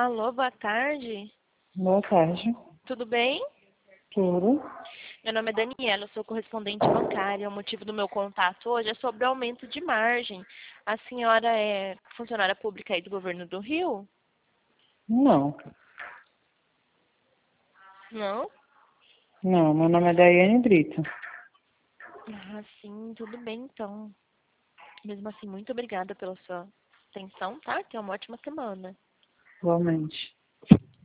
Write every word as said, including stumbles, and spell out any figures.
Alô, boa tarde. Boa tarde. Tudo bem? Tudo? Meu nome é Daniela, eu sou correspondente bancária. O motivo do meu contato hoje é sobre o aumento de margem. A senhora é funcionária pública aí do governo do Rio? Não. Não? Não, meu nome é Daiane Brito. Ah, sim, tudo bem então. Mesmo assim, muito obrigada pela sua atenção, tá? Tenha uma ótima semana. Igualmente.